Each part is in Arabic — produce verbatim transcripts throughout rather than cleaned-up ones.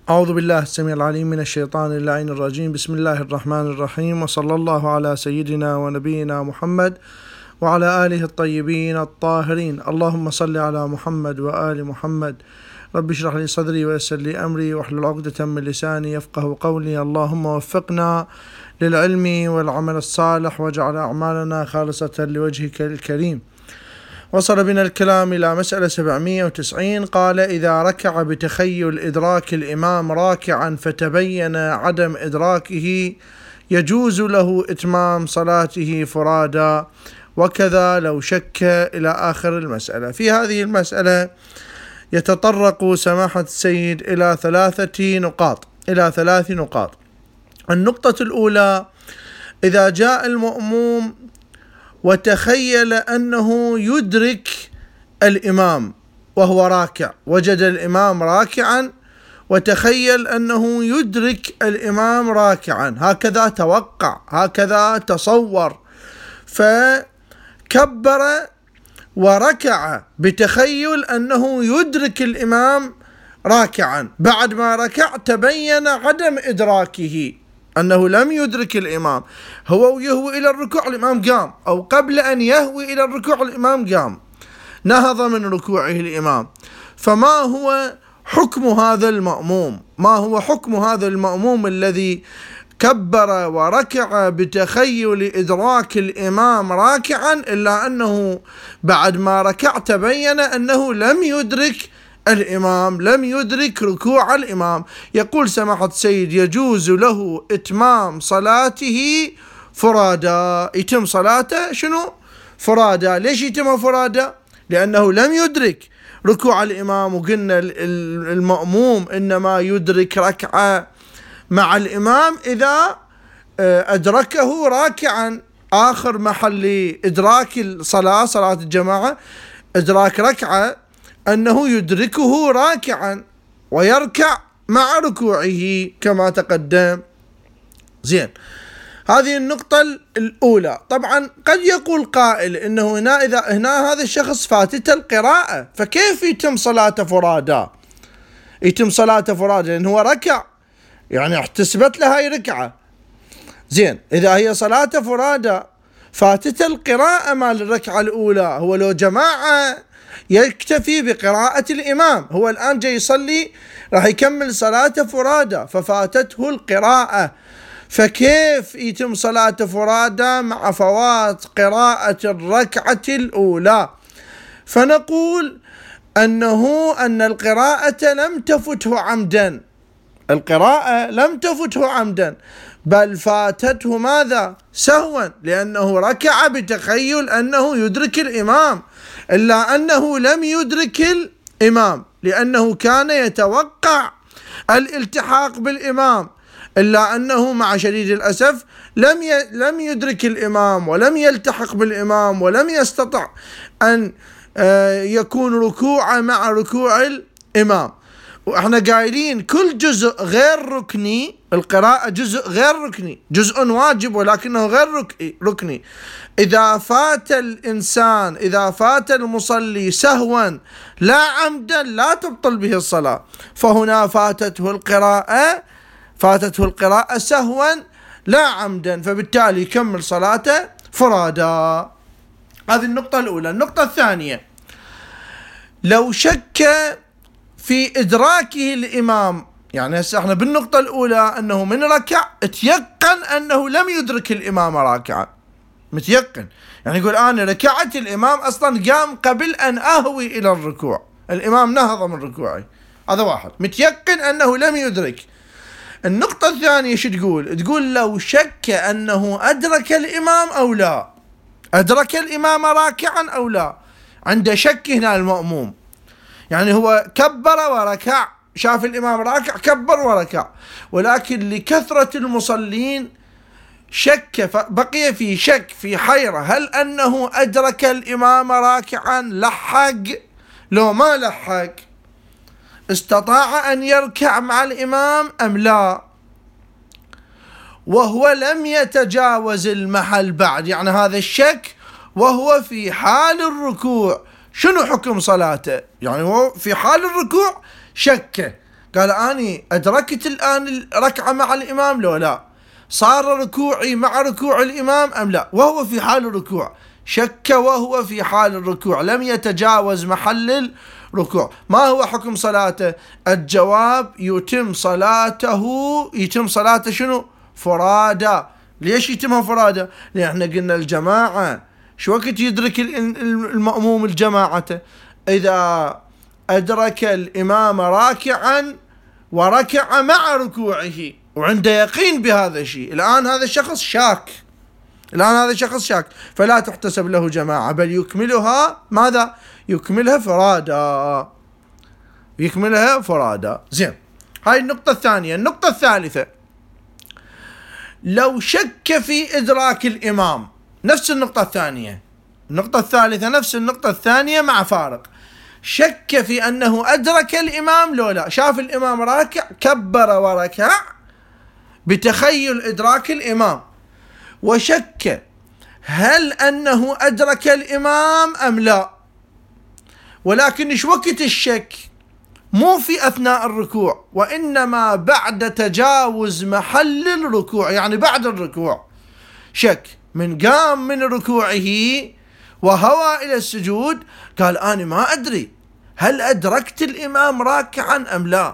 أعوذ بالله السميع العليم من الشيطان اللعين الرجيم. بسم الله الرحمن الرحيم، وصلى الله على سيدنا ونبينا محمد وعلى آله الطيبين الطاهرين. اللهم صل على محمد وآل محمد. رب اشرح لي صدري ويسر لي أمري واحلل عقدة من لساني يفقه قولي. اللهم وفقنا للعلم والعمل الصالح واجعل أعمالنا خالصة لوجهك الكريم. وصل بنا الكلام إلى مسألة سبعمائة وتسعين. قال: إذا ركع بتخيل إدراك الإمام راكعا فتبين عدم إدراكه يجوز له إتمام صلاته فرادا، وكذا لو شك، إلى آخر المسألة. في هذه المسألة يتطرق سماحة السيد إلى ثلاثة نقاط إلى ثلاث نقاط. النقطة الأولى: إذا جاء المأموم وتخيل أنه يدرك الإمام وهو راكع، وجد الإمام راكعا وتخيل أنه يدرك الإمام راكعا، هكذا توقع، هكذا تصور، فكبر وركع بتخيل أنه يدرك الإمام راكعا. بعد ما ركع تبين عدم إدراكه، أنه لم يدرك الإمام، هو يهوي إلى الركوع الإمام قام، أو قبل أن يهوي إلى الركوع الإمام قام، نهض من ركوعه الإمام. فما هو حكم هذا المأموم؟ ما هو حكم هذا المأموم الذي كبر وركع بتخيل إدراك الإمام راكعا، إلا أنه بعد ما ركع تبين أنه لم يدرك الإمام، لم يدرك ركوع الإمام؟ يقول سماحة السيد: يجوز له إتمام صلاته فرادا. يتم صلاته شنو؟ فرادا. ليش يتم فرادا؟ لأنه لم يدرك ركوع الإمام، وقلنا المأموم إنما يدرك ركعة مع الإمام إذا أدركه راكعا. آخر محل إدراك الصلاة، صلاة الجماعة، إدراك ركعة أنه يدركه راكعا ويركع مع ركوعه كما تقدم. زين، هذه النقطة الأولى. طبعا قد يقول قائل إنه هنا إذا هنا هذا الشخص فاتته القراءة، فكيف يتم صلاته فرادا؟ يتم صلاته فرادا لأنه هو ركع، يعني احتسبت له هاي ركعة. زين، إذا هي صلاته فرادا فاتته القراءة مال الركعة الأولى، هو لو جماعة يكتفي بقراءة الإمام، هو الآن جاي يصلي راح يكمل صلاته فرادا ففاتته القراءة، فكيف يتم صلاته فرادا مع فوات قراءة الركعة الأولى؟ فنقول أنه أن القراءة لم تفته عمدا، القراءة لم تفته عمدا، بل فاتته ماذا؟ سهوا، لأنه ركع بتخيل أنه يدرك الإمام، إلا أنه لم يدرك الإمام لأنه كان يتوقع الالتحاق بالإمام، إلا أنه مع شديد الأسف لم لم يدرك الإمام ولم يلتحق بالإمام ولم يستطع أن يكون ركوعا مع ركوع الإمام. وإحنا قايلين كل جزء غير ركني، القراءة جزء غير ركني، جزء واجب ولكنه غير ركني. إذا فات الإنسان، إذا فات المصلي سهوا لا عمدا لا تبطل به الصلاة، فهنا فاتته القراءة فاتته القراءة سهوا لا عمدا، فبالتالي يكمل صلاته فرادا. هذه النقطة الأولى. النقطة الثانية: لو شك في إدراكه الإمام، يعني هسه احنا بالنقطة الأولى أنه من ركع اتيقن أنه لم يدرك الإمام راكعا، متيقن، يعني يقول أنا ركعت الإمام أصلا قام قبل أن أهوي إلى الركوع، الإمام نهض من ركوعي، هذا واحد متيقن أنه لم يدرك. النقطة الثانية شو تقول؟ تقول لو شك أنه أدرك الإمام أو لا، أدرك الإمام راكعا أو لا، عنده شك هنا المأموم، يعني هو كبر وركع، شاف الإمام راكع كبر وركع، ولكن لكثرة المصلين شك، بقي في شك، في حيرة، هل أنه أدرك الإمام راكعا لحق لو ما لحق، استطاع أن يركع مع الإمام أم لا، وهو لم يتجاوز المحل بعد، يعني هذا الشك وهو في حال الركوع، شنو حكم صلاته؟ يعني هو في حال الركوع شك قال أني أدركت الآن الركعة مع الإمام لو لا، صار ركوعي مع ركوع الإمام أم لا، وهو في حال الركوع، شك وهو في حال الركوع لم يتجاوز محل الركوع، ما هو حكم صلاته؟ الجواب يتم صلاته يتم صلاته شنو؟ فرادا. ليش يتمها فرادا؟ لأن احنا قلنا الجماعة شو وقت يدرك المأموم الجماعة؟ إذا أدرك الإمام راكعا وركع مع ركوعه وعنده يقين بهذا الشيء. الآن هذا الشخص شاك الآن هذا الشخص شاك فلا تحتسب له جماعة، بل يكملها ماذا؟ يكملها فرادا يكملها فرادا. زين، هاي النقطة الثانية. النقطة الثالثة، لو شك في إدراك الإمام، نفس النقطة الثانية، النقطة الثالثة نفس النقطة الثانية مع فارق، شك في أنه أدرك الإمام لو لا، شاف الإمام راكع كبر وركع بتخيل إدراك الإمام، وشك هل أنه أدرك الإمام أم لا، ولكن إيش وقت الشك؟ مو في أثناء الركوع، وإنما بعد تجاوز محل الركوع، يعني بعد الركوع شك، من قام من ركوعه وهوى إلى السجود قال أنا ما أدري هل أدركت الإمام راكعا أم لا،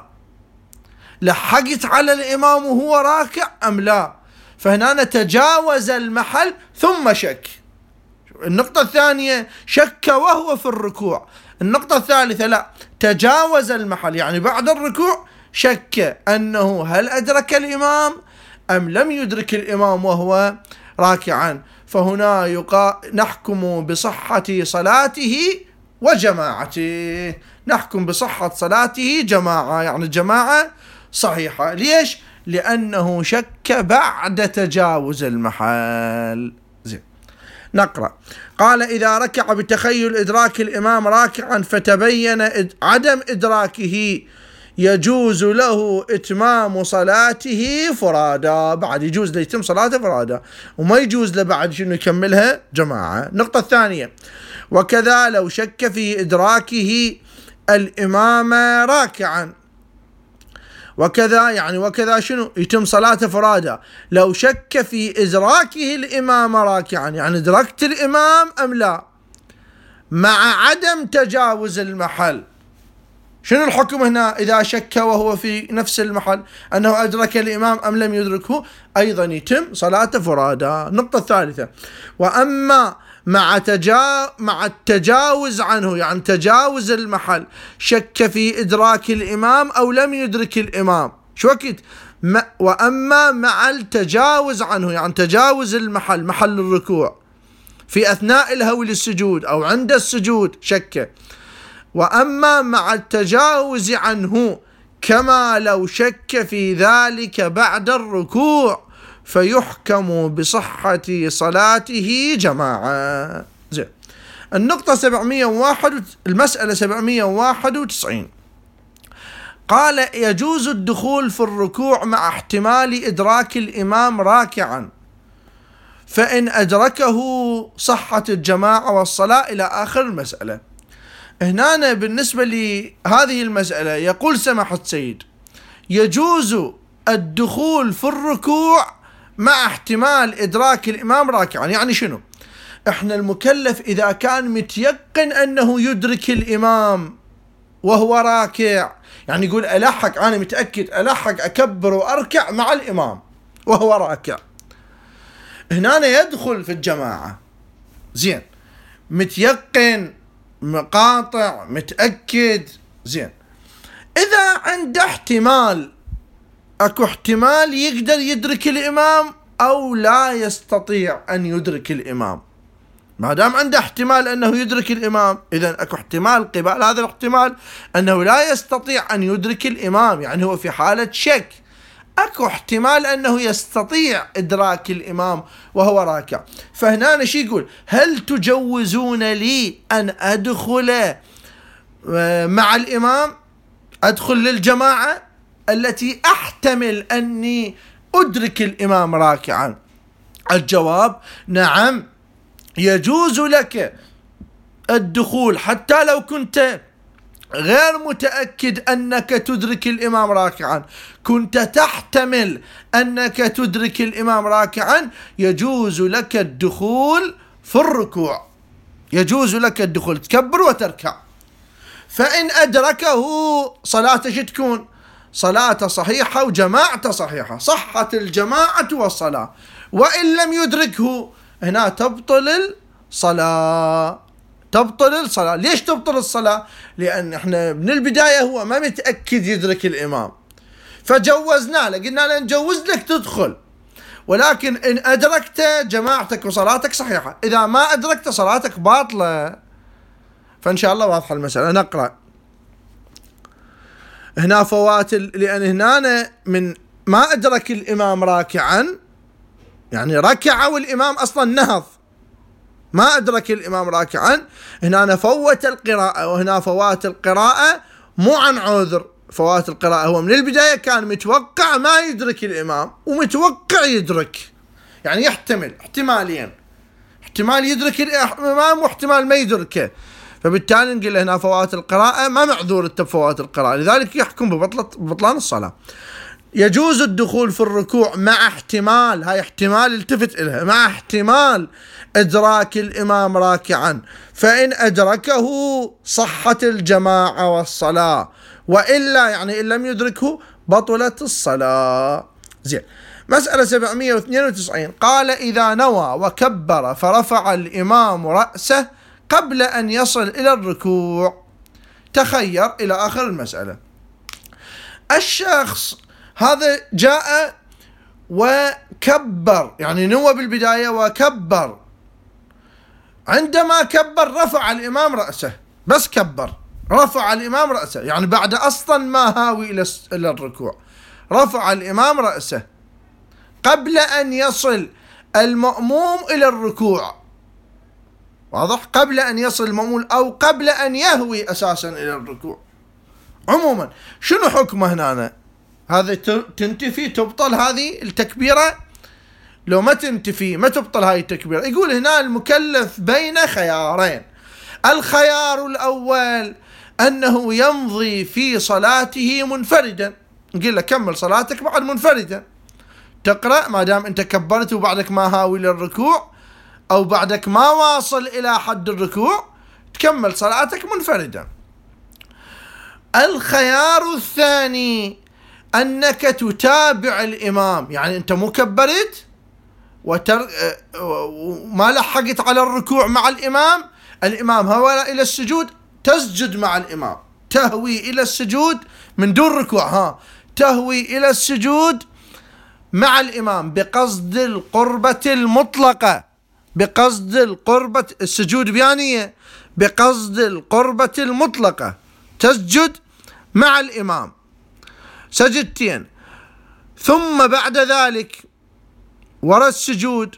لحقت على الإمام وهو راكع أم لا، فهنا تجاوز المحل ثم شك. النقطة الثانية شك وهو في الركوع، النقطة الثالثة لا، تجاوز المحل، يعني بعد الركوع شك أنه هل أدرك الإمام أم لم يدرك الإمام وهو راكعا، فهنا يقا... نحكم بصحة صلاته وجماعته، نحكم بصحة صلاته جماعة، يعني الجماعة صحيحة. ليش؟ لأنه شك بعد تجاوز المحل. زين، نقرأ. قال إذا ركع بتخيل إدراك الإمام راكعا فتبين عدم إدراكه يجوز له إتمام صلاته فرادا، بعد يجوز له يتم صلاته فرادا، وما يجوز له بعد شنو يكملها جماعة. النقطة الثانية، وكذا لو شك في إدراكه الإمام راكعا، وكذا يعني وكذا شنو يتم صلاته فرادا، لو شك في إدراكه الإمام راكعا، يعني أدركت الإمام أم لا، مع عدم تجاوز المحل. شنو الحكم هنا إذا شك وهو في نفس المحل أنه أدرك الإمام أم لم يدركه؟ أيضا يتم صلاته فرادا. النقطة الثالثة، وأما مع تجا مع التجاوز عنه، يعني تجاوز المحل، شك في إدراك الإمام أو لم يدرك الإمام، شو وقت؟ وأما مع التجاوز عنه، يعني تجاوز المحل، محل الركوع، في أثناء الهوي للسجود أو عند السجود شك، وأما مع التجاوز عنه كما لو شك في ذلك بعد الركوع فيحكم بصحة صلاته جماعة. زين، النقطة سبعمية وواحد، المسألة سبعمية وواحد وتسعين، قال يجوز الدخول في الركوع مع احتمال إدراك الإمام راكعا، فإن أدركه صحت الجماعة والصلاة، إلى آخر المسألة. هنا بالنسبة لهذه المسألة يقول سماحة السيد يجوز الدخول في الركوع مع احتمال إدراك الإمام راكعا، يعني شنو؟ احنا المكلف إذا كان متيقن أنه يدرك الإمام وهو راكع، يعني يقول ألحق، أنا متأكد ألحق أكبر وأركع مع الإمام وهو راكع، هنا يدخل في الجماعة. زين، متيقن، مقاطع، متأكد. زين، إذا عنده احتمال، أكو احتمال يقدر يدرك الإمام أو لا يستطيع أن يدرك الإمام، ما دام عنده احتمال أنه يدرك الإمام، إذن أكو احتمال قبال هذا الاحتمال أنه لا يستطيع أن يدرك الإمام، يعني هو في حالة شك. أكو احتمال أنه يستطيع إدراك الإمام وهو راكع، فهنا شي يقول هل تجوزون لي أن أدخل مع الإمام، أدخل للجماعة التي أحتمل أني أدرك الإمام راكعا؟ الجواب نعم، يجوز لك الدخول حتى لو كنت غير متأكد أنك تدرك الإمام راكعا، كنت تحتمل أنك تدرك الإمام راكعا، يجوز لك الدخول في الركوع، يجوز لك الدخول، تكبر وتركع. فإن أدركه صلاته شو تكون؟ صلاة صحيحة وجماعة صحيحة، صحت الجماعة والصلاة. وإن لم يدركه هنا تبطل الصلاة، تبطل الصلاة. ليش تبطل الصلاة؟ لأن احنا من البداية هو ما متأكد يدرك الإمام، فجوزنا له، قلنا له نجوز لك تدخل، ولكن إن أدركت جماعتك وصلاتك صحيحة، إذا ما أدركت صلاتك باطلة. فإن شاء الله واضحة المسألة. نقرأ هنا فوات، لأن هنا من ما أدرك الإمام راكعا، يعني ركع والإمام أصلا نهض، ما أدرك الإمام راكعا، هنا فوت القراءة. وهنا فوات القراءة مو عن عذر، فوات القراءة هو من البداية كان متوقع ما يدرك الإمام ومتوقع يدرك، يعني يحتمل احتمالين، احتمال يدرك الإمام واحتمال ما يدركه، فبالتالي نقول هنا فوات القراءة ما معذور انت بفوات القراءة، لذلك يحكم ببطلان الصلاة. يجوز الدخول في الركوع مع احتمال، هاي احتمال التفت إلها، مع احتمال إدراك الإمام راكعا، فإن أدركه صحت الجماعة والصلاة، وإلا يعني إن لم يدركه بطلت الصلاة. زين. مسألة سبعمائة واثنين وتسعين، قال إذا نوى وكبر فرفع الإمام رأسه قبل أن يصل إلى الركوع تخير إلى آخر المسألة. الشخص هذا جاء وكبر، يعني نوى بالبداية وكبر، عندما كبر رفع الإمام رأسه، بس كبر رفع الإمام رأسه، يعني بعد أصلا ما هاوي إلى الركوع رفع الإمام رأسه قبل أن يصل المأموم إلى الركوع، واضح؟ قبل أن يصل المأموم أو قبل أن يهوي أساسا إلى الركوع. عموما شنو حكمه هنا؟ هذا تنتفي تبطل هذه التكبيرة؟ لو ما تنتفي ما تبطل هذه التكبيرة. يقول هنا المكلف بين خيارين. الخيار الأول أنه يمضي في صلاته منفردا، نقول له كمل صلاتك بعد منفردا، تقرأ ما دام أنت كبرت وبعدك ما هاوي للركوع أو بعدك ما واصل إلى حد الركوع تكمل صلاتك منفردا. الخيار الثاني أنك تتابع الإمام، يعني أنت مو كبرت وتر... وما لحقت على الركوع مع الإمام، الإمام هوى إلى السجود تسجد مع الإمام، تهوي إلى السجود من دون ركوع، ها تهوي إلى السجود مع الإمام بقصد القربة المطلقة، بقصد القربة السجود بيانية، بقصد القربة المطلقة تسجد مع الإمام سجدتين، ثم بعد ذلك وراء السجود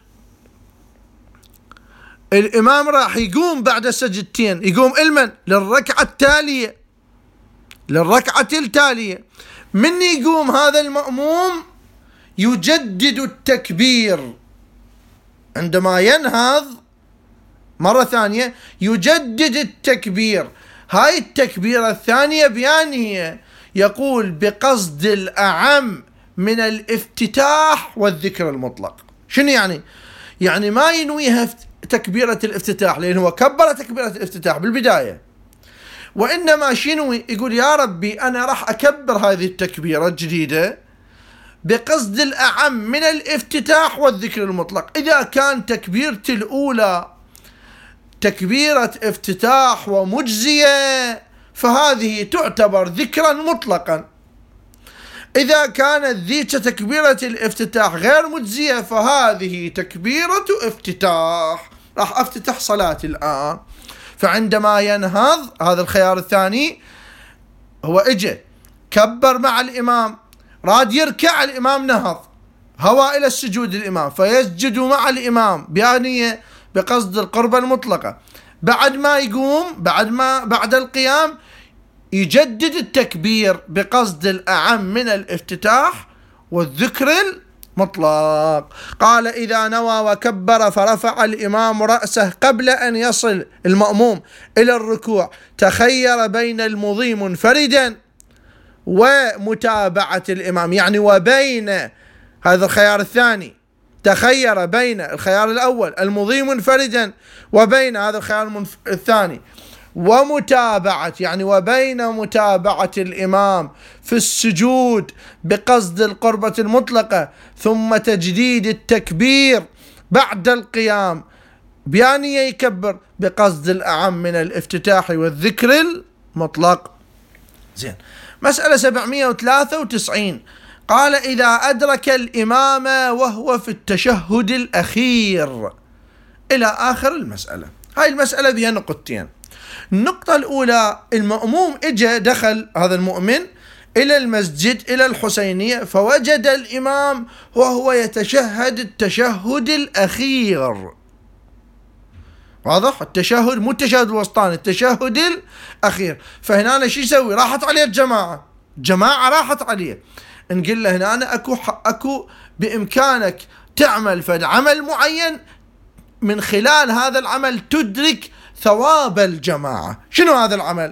الإمام راح يقوم بعد السجدتين، يقوم المن للركعة التالية، للركعة التالية. من يقوم هذا المأموم يجدد التكبير، عندما ينهض مرة ثانية يجدد التكبير. هاي التكبيرة الثانية بيان هي يقول بقصد الأعم من الافتتاح والذكر المطلق. شنو يعني؟ يعني ما ينويها تكبيرة الافتتاح لأنه هو كبر تكبيرة الافتتاح بالبداية، وإنما شنو يقول يا ربي أنا راح أكبر هذه التكبيرة الجديدة بقصد الأعم من الافتتاح والذكر المطلق. إذا كان تكبيرة الأولى تكبيرة افتتاح ومجزية فهذه تعتبر ذكرا مطلقا، إذا كانت ذيك تكبيرة الافتتاح غير مجزية فهذه تكبيرة افتتاح، راح أفتتح صلاتي الآن. فعندما ينهض هذا الخيار الثاني، هو إجا كبر مع الإمام، راد يركع الإمام نهض هوى إلى السجود الإمام فيسجد مع الإمام بيانية بقصد القربة المطلقة. بعد ما يقوم بعد ما بعد القيام يجدد التكبير بقصد الأعم من الافتتاح والذكر مطلق. قال إذا نوى وكبر فرفع الإمام رأسه قبل أن يصل المأموم إلى الركوع تخير بين المضي منفردا ومتابعة الإمام، يعني وبين هذا الخيار الثاني، تخير بين الخيار الأول المضي منفردا وبين هذا الخيار الثاني ومتابعة، يعني وبين متابعة الإمام في السجود بقصد القربة المطلقة ثم تجديد التكبير بعد القيام بأن يكبر بقصد الأعم من الافتتاح والذكر المطلق. زين. مسألة سبعمائة وثلاثة وتسعين قال إذا أدرك الإمام وهو في التشهد الأخير إلى آخر المسألة. هاي المسألة بها نقطتين. النقطة الأولى، المأموم إجا دخل هذا المؤمن إلى المسجد إلى الحسينية فوجد الإمام وهو يتشهد التشهد الأخير. واضح؟ التشهد مو التشهد الوسطاني، التشهد الأخير. فهنا أنا شو يسوي؟ راحت عليه الجماعة، جماعة راحت عليه. نقول له هنا أنا أكو أكو بإمكانك تعمل فد عمل معين، من خلال هذا العمل تدرك ثواب الجماعة. شنو هذا العمل؟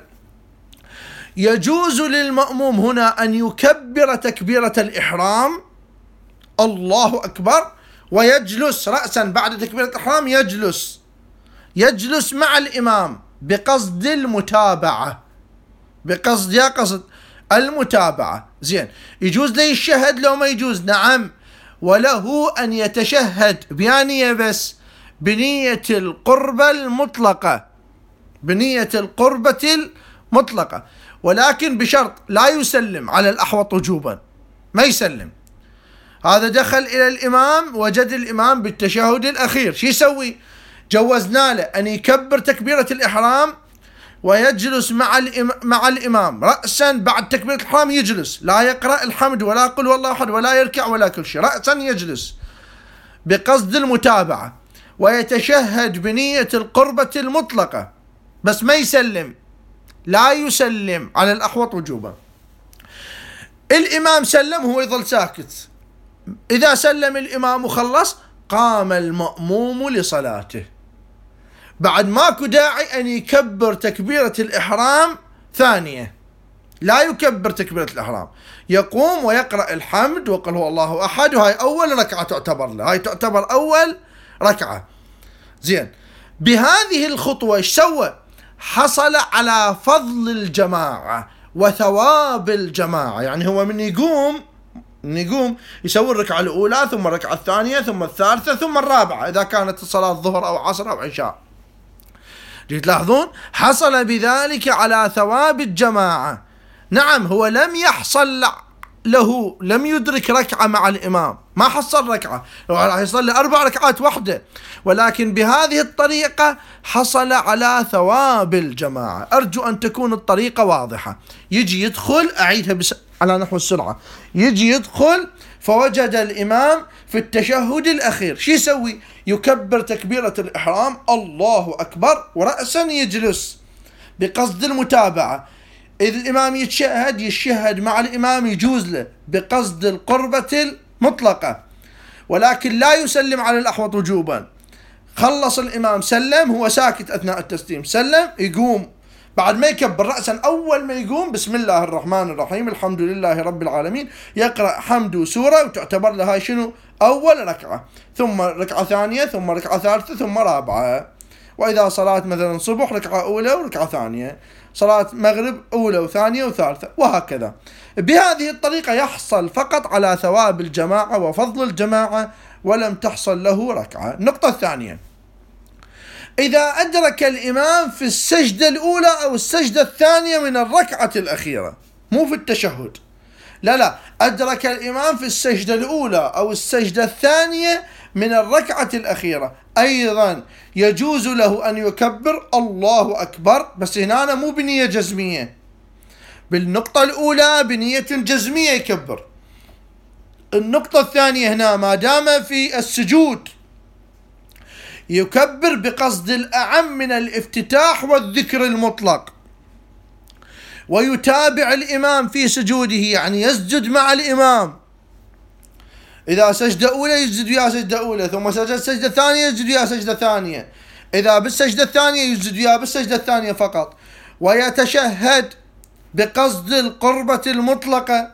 يجوز للمأموم هنا أن يكبر تكبيرة الإحرام الله أكبر ويجلس رأسا بعد تكبيرة الإحرام، يجلس يجلس مع الإمام بقصد المتابعة، بقصد يا قصد المتابعة. زين. يجوز لي الشهد لو ما يجوز؟ نعم، وله أن يتشهد بيانية بس بنية القربة المطلقة، بنية القربة المطلقة، ولكن بشرط لا يسلم على الأحوط وجوبا، ما يسلم. هذا دخل إلى الإمام وجد الإمام بالتشهد الأخير، شو يسوي؟ جوزنا له أن يكبر تكبيرة الإحرام ويجلس مع مع الإمام رأسا بعد تكبيرة الإحرام، يجلس لا يقرأ الحمد ولا قل والله أحد ولا يركع ولا كل شيء، رأسا يجلس بقصد المتابعة ويتشهد بنية القربة المطلقة، بس ما يسلم، لا يسلم على الأحوط وجوبا. الإمام سلم هو يظل ساكت. إذا سلم الإمام وخلص قام المأموم لصلاته، بعد ماكو داعي أن يكبر تكبيرة الإحرام ثانية، لا يكبر تكبيرة الإحرام، يقوم ويقرأ الحمد وقل هو الله أحد، وهاي أول ركعة تعتبر له، هاي تعتبر أول ركعة. زين. بهذه الخطوة ايش سوى؟ حصل على فضل الجماعة وثواب الجماعة. يعني هو من يقوم من يقوم يسوي الركعة الأولى ثم الركعة الثانية ثم الثالثة ثم الرابعة إذا كانت الصلاة ظهر أو عصر أو عشاء. تلاحظون حصل بذلك على ثواب الجماعة. نعم، هو لم يحصل له، لم يدرك ركعة مع الإمام، ما حصل ركعة، راح يصلي أربع ركعات وحده، ولكن بهذه الطريقة حصل على ثواب الجماعة. أرجو أن تكون الطريقة واضحة. يجي يدخل، أعيدها بس على نحو السرعة، يجي يدخل فوجد الإمام في التشهد الأخير، شو يسوي؟ يكبر تكبيرة الإحرام الله أكبر ورأسا يجلس بقصد المتابعة. إذا الإمام يتشهد يشهد مع الإمام، يجوز له بقصد القربة المطلقة، ولكن لا يسلم على الأحوط وجوبا. خلص الإمام سلم، هو ساكت أثناء التسليم، سلم يقوم بعد ما يكبر رأسا، أول ما يقوم بسم الله الرحمن الرحيم الحمد لله رب العالمين، يقرأ حمد وسورة وتعتبر له هاي شنو؟ أول ركعة، ثم ركعة ثانية ثم ركعة ثالثة ثم رابعة. وإذا صلاة مثلا صبح ركعة أولى وركعة ثانية، صلاة مغرب أولى وثانية وثالثة، وهكذا. بهذه الطريقة يحصل فقط على ثواب الجماعة وفضل الجماعة، ولم تحصل له ركعة. النقطة الثانية، إذا أدرك الإمام في السجدة الأولى أو السجدة الثانية من الركعة الأخيرة، مو في التشهد، لا لا، أدرك الإمام في السجدة الأولى أو السجدة الثانية من الركعة الأخيرة، أيضا يجوز له أن يكبر الله أكبر، بس هنا مو بنية جزمية. بالنقطة الأولى بنية جزمية يكبر. النقطة الثانية هنا ما دام في السجود يكبر بقصد الأعم من الافتتاح والذكر المطلق، ويتابع الإمام في سجوده، يعني يسجد مع الإمام إذا سجدة أولى يسجد وياه سجدة أولى، ثم سجد سجدة ثانية يسجد وياه سجدة ثانية، إذا بالسجدة الثانية يسجد وياه بالسجدة الثانية فقط. ويتشهد بقصد القربة المطلقة،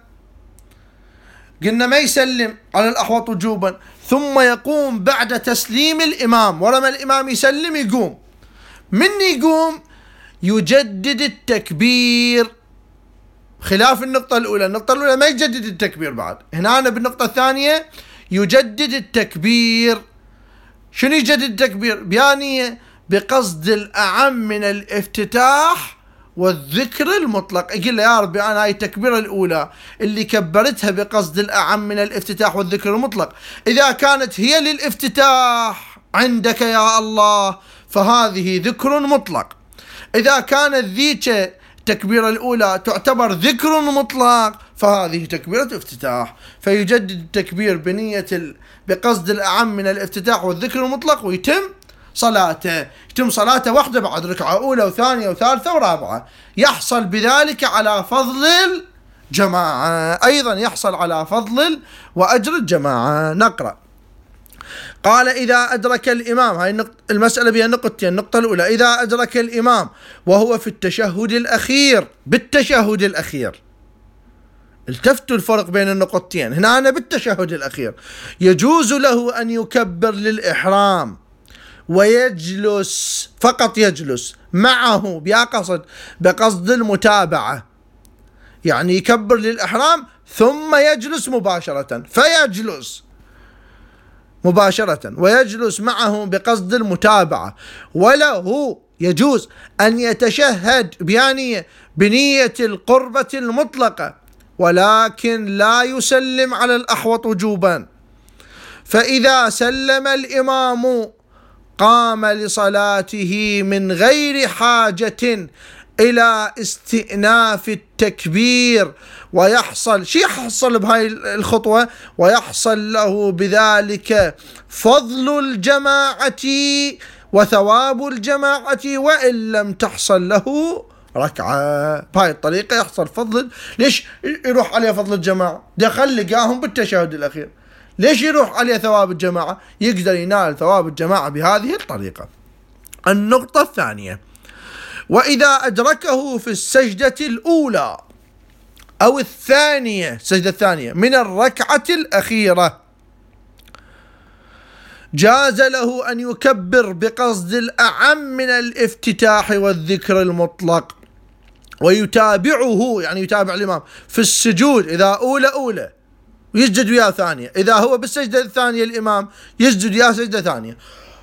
قلنا ما يسلم على الأحوط وجوبا، ثم يقوم بعد تسليم الإمام، ولما الإمام يسلم يقوم. من يقوم يجدد التكبير، خلاف النقطة الأولى. النقطة الأولى ما يجدد التكبير بعد، هنا أنا بالنقطة الثانية يجدد التكبير. شنو يجدد التكبير؟ بيانية بقصد الأعم من الافتتاح والذكر المطلق. يقول له يا ربي أنا هاي التكبيرة الأولى اللي كبرتها بقصد الأعم من الافتتاح والذكر المطلق، إذا كانت هي للافتتاح عندك يا الله فهذه ذكر مطلق، إذا كانت ذيك التكبيرة الأولى تعتبر ذكر مطلق فهذه تكبيرة افتتاح. فيجدد التكبير بنية ال... بقصد الأعم من الافتتاح والذكر المطلق، ويتم صلاته. يتم صلاته وحده بعد ركعة أولى وثانية وثالثة ورابعة، يحصل بذلك على فضل الجماعة، أيضا يحصل على فضل وأجر الجماعة. نقرأ. قال إذا أدرك الإمام، هاي المسألة بها نقطتين. النقطة الأولى إذا أدرك الإمام وهو في التشهد الأخير، بالتشهد الأخير، التفتوا الفرق بين النقطتين، هنا أنا بالتشهد الأخير، يجوز له أن يكبر للإحرام ويجلس، فقط يجلس معه، بقصد بقصد المتابعة، يعني يكبر للإحرام ثم يجلس مباشرة، فيجلس مباشرة ويجلس معه بقصد المتابعة. وله يجوز أن يتشهد بيانية بنية القربة المطلقة، ولكن لا يسلم على الأحوط وجوبا. فإذا سلم الإمام قام لصلاته من غير حاجة إلى استئناف التكبير، ويحصل شي يحصل بهاي الخطوة، ويحصل له بذلك فضل الجماعة وثواب الجماعة وإن لم تحصل له ركعة. بهاي الطريقة يحصل فضل. ليش يروح عليه فضل الجماعة؟ دخل لقاهم بالتشهد الأخير، ليش يروح عليه ثواب الجماعة؟ يقدر ينال ثواب الجماعة بهذه الطريقة. النقطة الثانية، وإذا أدركه في السجدة الأولى أو الثانية، السجدة الثانية من الركعة الأخيرة، جاز له أن يكبر بقصد الأعم من الافتتاح والذكر المطلق، ويتابعه، يعني يتابع الإمام في السجود إذا أولى أولى ويسجد وياه ثانية، إذا هو بالسجدة الثانية الإمام يسجد وياه سجدة ثانية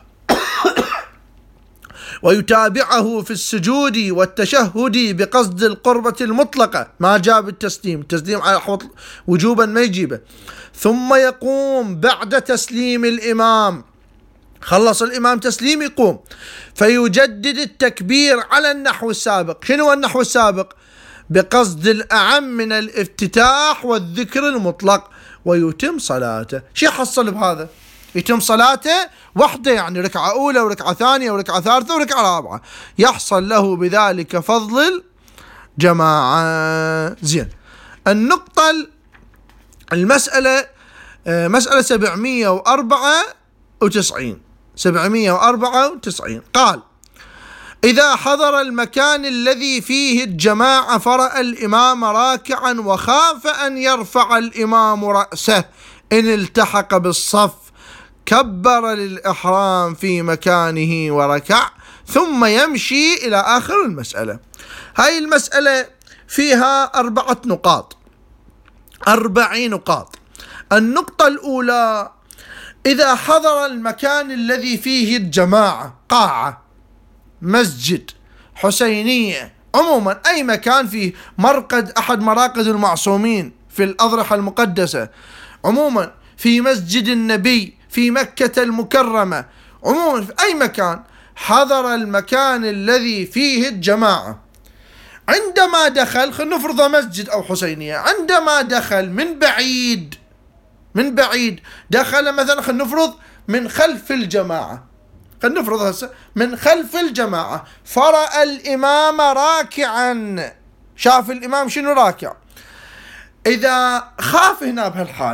ويتابعه في السجود والتشهد بقصد القربة المطلقة، ما جاب التسليم، التسليم على حوط وجوبا ما يجيبه. ثم يقوم بعد تسليم الإمام، خلص الإمام تسليم يقوم فيجدد التكبير على النحو السابق. شنو النحو السابق؟ بقصد الأعم من الافتتاح والذكر المطلق، ويتم صلاته. شو يحصل بهذا؟ يتم صلاته وحده، يعني ركعة أولى وركعة ثانية وركعة ثالثة وركعة رابعة، يحصل له بذلك فضل الجماعة. زين. النقطة المسألة مسألة سبعمية وأربعة وتسعين سبعمية وأربعة وتسعين قال: إذا حضر المكان الذي فيه الجماعة فرأى الإمام راكعا وخاف أن يرفع الإمام رأسه إن التحق بالصف، كبر للإحرام في مكانه وركع ثم يمشي إلى آخر المسألة. هاي المسألة فيها أربعة نقاط، أربعين نقاط. النقطة الأولى: إذا حضر المكان الذي فيه الجماعة، قاعة، مسجد، حسينية، عموما أي مكان فيه مرقد، أحد مراقد المعصومين في الأضرحة المقدسة، عموما في مسجد النبي في مكة المكرمة، عموما في أي مكان، حضر المكان الذي فيه الجماعة. عندما دخل، خلينا نفرض مسجد أو حسينية، عندما دخل من بعيد من بعيد دخل مثلا، خلينا نفرض من خلف الجماعة، خلينا نفرض هسه من خلف الجماعة، فرأى الإمام راكعا، شاف الإمام شنو راكع. إذا خاف هنا بهالحالة،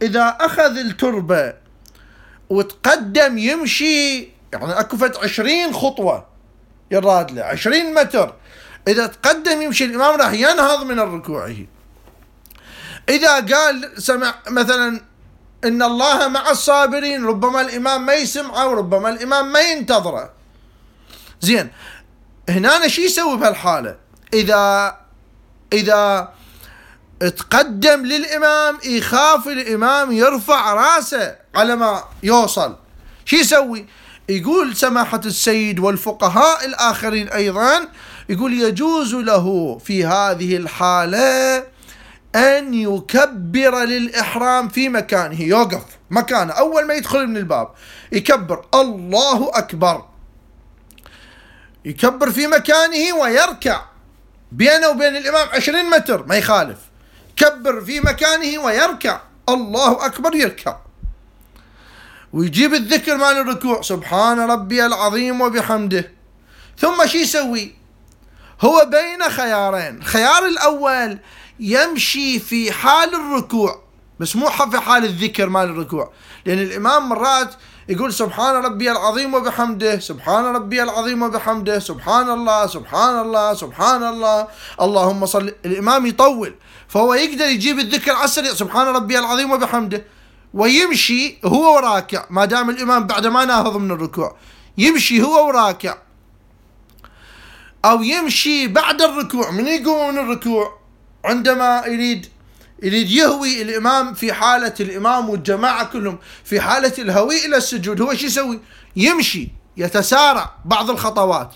إذا أخذ التربة وتقدم يمشي، يعني أكو فت عشرين خطوة يراد له عشرين متر، إذا تقدم يمشي الإمام راح ينهض من ركوعه. إذا قال سمع مثلا إن الله مع الصابرين، ربما الإمام ما يسمعه وربما الإمام ما ينتظره. زين، هنا أنا شو يسوي بهالحالة؟ إذا إذا تقدم للإمام يخاف الإمام يرفع راسه على ما يوصل، شو يسوي؟ يقول سماحة السيد والفقهاء الآخرين أيضا، يقول يجوز له في هذه الحالة أن يكبر للإحرام في مكانه، يوقف مكانه أول ما يدخل من الباب يكبر الله أكبر، يكبر في مكانه ويركع بينه وبين الإمام عشرين متر ما يخالف، كبر في مكانه ويركع الله أكبر يركع، ويجيب الذكر مال الركوع سبحان ربي العظيم وبحمده. ثم شي يسوي؟ هو بين خيارين، الخيار الأول يمشي في حال الركوع بس مو في حال الذكر مال الركوع، لأن الإمام مرات يقول سبحان ربي العظيم وبحمده، سبحان ربي العظيم وبحمده، سبحان الله سبحان الله سبحان الله اللهم صل، الإمام يطول، فهو يقدر يجيب الذكر على السريع سبحان ربي العظيم وبحمده ويمشي هو وراكع، ما دام الإمام بعد ما ناهض من الركوع يمشي هو وراكع، أو يمشي بعد الركوع من يقوم من الركوع عندما يريد يريد يهوي الإمام في حالة الإمام والجماعة كلهم في حالة الهوي إلى السجود، هو شو يسوي؟ يمشي يتسارع بعض الخطوات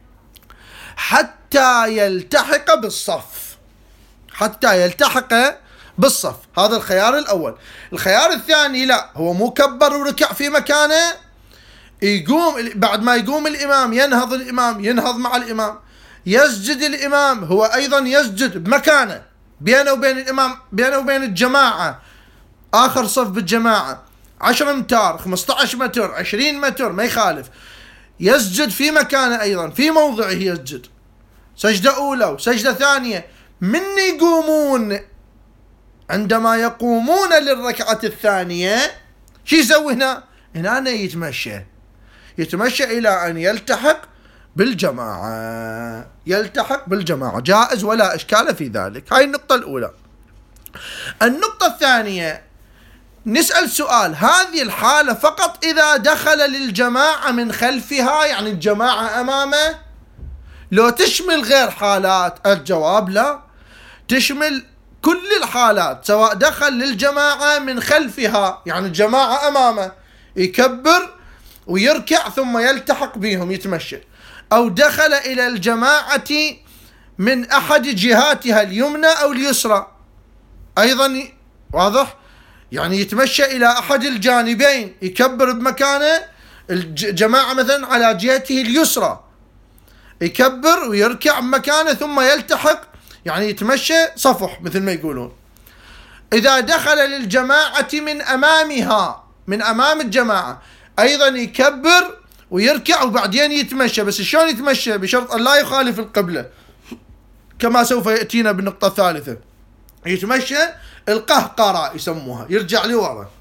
حتى يلتحق بالصف، حتى يلتحق بالصف. هذا الخيار الأول. الخيار الثاني لا، هو مو كبر وركع في مكانه، يقوم بعد ما يقوم الإمام ينهض الإمام ينهض مع الإمام، يسجد الإمام هو أيضا يسجد بمكانه بينه وبين الإمام بينه وبين الجماعة، آخر صف بالجماعة عشرة أمتار خمسة عشر متر عشرين متر ما يخالف، يسجد في مكانه أيضا في موضعه يسجد، سجدة أولى وسجدة ثانية. من يقومون عندما يقومون للركعة الثانية شو يسوي هنا؟ هنا يتمشى يتمشى إلى أن يلتحق بالجماعة، يلتحق بالجماعة جائز ولا إشكال في ذلك. هاي النقطة الأولى. النقطة الثانية نسأل سؤال، هذه الحالة فقط إذا دخل للجماعة من خلفها، يعني الجماعة أمامه، لو تشمل غير حالات؟ الجواب لا، تشمل كل الحالات، سواء دخل للجماعة من خلفها يعني الجماعة أمامه يكبر ويركع ثم يلتحق بهم يتمشى، أو دخل إلى الجماعة من أحد جهاتها اليمنى أو اليسرى أيضا واضح، يعني يتمشى إلى أحد الجانبين يكبر بمكانه، الجماعة مثلا على جهته اليسرى يكبر ويركع بمكانه ثم يلتحق، يعني يتمشى صفح مثل ما يقولون. إذا دخل للجماعة من أمامها من أمام الجماعة أيضا يكبر ويركع وبعدين يتمشى، بس شلون يتمشى؟ بشرط أن لا يخالف القبلة كما سوف يأتينا بالنقطة الثالثة. يتمشى القهقرة يسموها، يرجع لورا.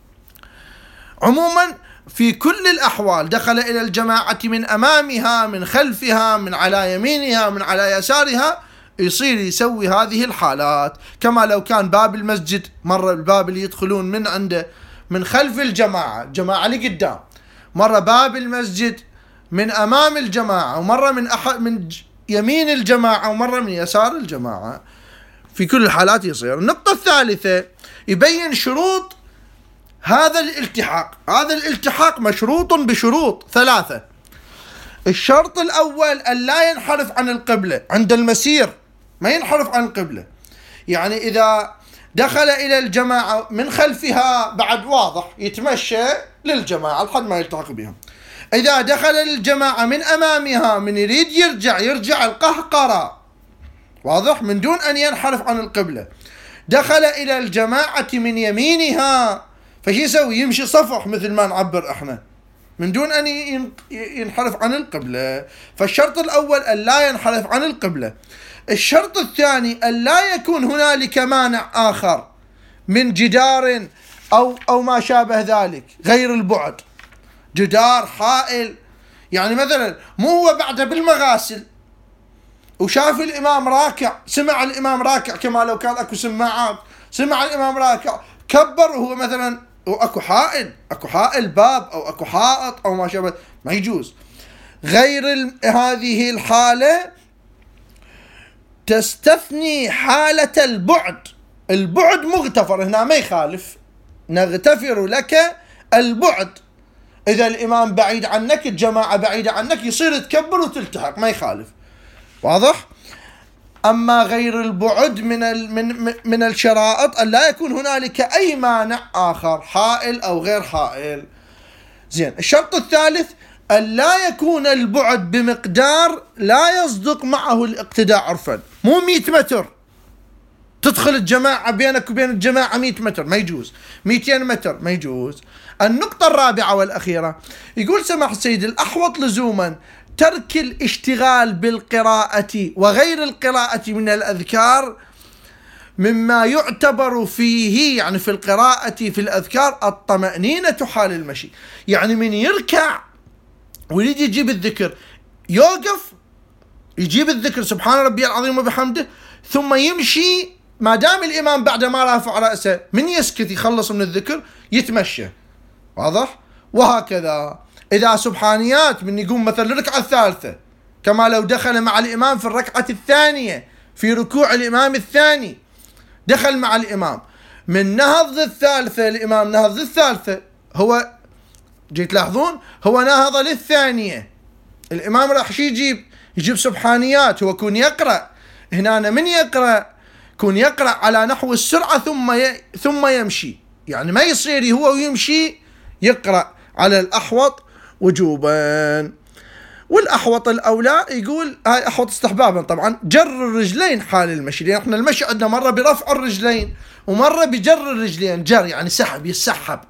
عموما في كل الأحوال دخل إلى الجماعة من أمامها من خلفها من على يمينها من على يسارها، يصير يسوي هذه الحالات كما لو كان باب المسجد، مرة الباب اللي يدخلون من عنده من خلف الجماعة، الجماعة اللي قدام، مرة باب المسجد من أمام الجماعة، ومرة من أحد من يمين الجماعة ومرة من يسار الجماعة، في كل الحالات يصير. النقطة الثالثة يبين شروط هذا الالتحاق. هذا الالتحاق مشروط بشروط ثلاثة. الشرط الأول أن لا ينحرف عن القبلة عند المسير، ما ينحرف عن القبلة، يعني إذا دخل إلى الجماعة من خلفها بعد واضح يتمشى للجماعة لحد ما يلتحق بهم. إذا دخل للجماعة من أمامها من يريد يرجع يرجع القهقرة واضح من دون أن ينحرف عن القبلة. دخل إلى الجماعة من يمينها فشي يسوي؟ يمشي صفح مثل ما نعبر احنا من دون أن ينحرف عن القبلة. فالشرط الأول أن لا ينحرف عن القبلة. الشرط الثاني أن لا يكون هنالك مانع آخر من جدار أو أو ما شابه ذلك غير البعد، جدار، حائل. يعني مثلا مو هو بعده بالمغاسل وشاف الإمام راكع، سمع الإمام راكع كما لو كان أكو سماعات، سمع الإمام راكع كبر وهو مثلا وأكو حائل، أكو حائل باب أو أكو حائط أو ما شابه، ما يجوز. غير هذه الحالة تستثني حالة البعد. البعد مغتفر هنا ما يخالف، نغتفر لك البعد. إذا الإمام بعيد عنك، الجماعة بعيدة عنك، يصير تكبر وتلتحق، ما يخالف. واضح؟ أما غير البعد من من من الشرائط أن لا يكون هنالك أي مانع آخر، حائل أو غير حائل. زين. الشرط الثالث أن لا يكون البعد بمقدار لا يصدق معه الاقتداء عرفا. مو مئة متر تدخل الجماعة، بينك وبين الجماعة مئة متر ما يجوز، مئتين متر ما يجوز. النقطة الرابعة والأخيرة يقول سماحة السيد: الأحوط لزوما ترك الاشتغال بالقراءة وغير القراءة من الأذكار مما يعتبر فيه، يعني في القراءة في الأذكار، الطمأنينة حال المشي. يعني من يركع ويريد يجيب الذكر يوقف يجيب الذكر سبحان ربي العظيم وبحمده، ثم يمشي ما دام الإمام بعد ما رافع رأسه، من يسكت يخلص من الذكر يتمشى. واضح؟ وهكذا إذا سبحانيات من يقوم مثلا الركعة الثالثة، كما لو دخل مع الإمام في الركعة الثانية في ركوع الإمام الثاني، دخل مع الإمام من نهض الثالثة، الإمام نهض الثالثة، هو جيت تلاحظون هو نهض للثانية، الإمام راح يجيب يجيب سبحانيات، هو كون يقرأ هنا من يقرأ كون يقرأ على نحو السرعة ثم ي... ثم يمشي، يعني ما يصير هو ويمشي يقرأ على الأحوط وجوبا. والأحوط الأولى يقول هاي أحوط استحبابا طبعا جر الرجلين حال المشي، لأن احنا المشي عندنا مرة برفع الرجلين ومرة بجر الرجلين، جر يعني سحب، يسحب.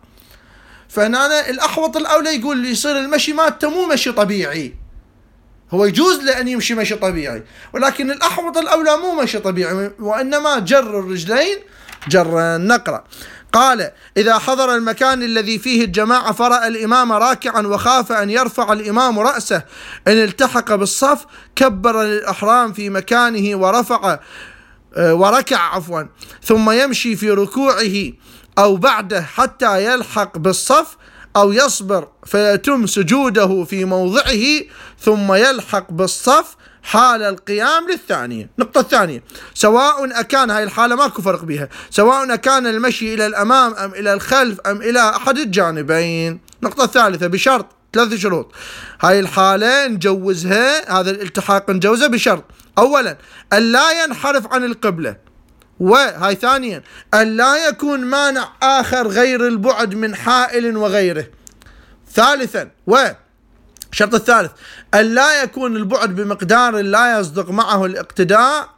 فهنا الأحوط الأولى يقول يصير المشي مالته مو مشي طبيعي، هو يجوز لأن يمشي مشي طبيعي، ولكن الأحوط الأولى مو مشي طبيعي وإنما جر الرجلين جر. نقرأ. قال: إذا حضر المكان الذي فيه الجماعة فرأى الإمام راكعا وخاف أن يرفع الإمام رأسه إن التحق بالصف كبر للإحرام في مكانه ورفع وركع عفوا ثم يمشي في ركوعه أو بعده حتى يلحق بالصف، أو يصبر فيتم سجوده في موضعه ثم يلحق بالصف حال القيام للثانية. النقطة الثانية: سواء أكان، هاي الحالة ماكو فرق بها، سواء أكان المشي إلى الأمام أم إلى الخلف أم إلى أحد الجانبين. النقطة الثالثة بشرط، ثلاث شروط. هاي الحالة نجوزها، هذا الالتحاق نجوزه بشرط: أولا أن لا ينحرف عن القبلة، وهاي ثانيا أن لا يكون مانع آخر غير البعد من حائل وغيره. ثالثا والشرط الثالث أن لا يكون البعد بمقدار لا يصدق معه الاقتداء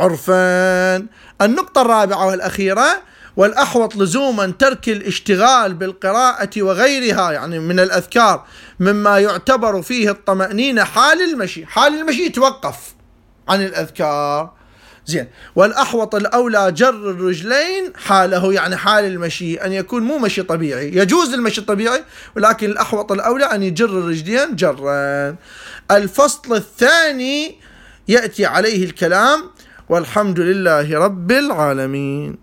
عرفا. النقطة الرابعة والأخيرة: والأحوط لزوما ترك الاشتغال بالقراءة وغيرها، يعني من الأذكار مما يعتبر فيه الطمأنينة حال المشي. حال المشي يتوقف عن الأذكار. زين. والأحوط الأولى جر الرجلين حاله، يعني حال المشي أن يكون مو مشي طبيعي، يجوز المشي الطبيعي ولكن الأحوط الأولى أن يجر الرجلين جرا. الفصل الثاني يأتي عليه الكلام، والحمد لله رب العالمين.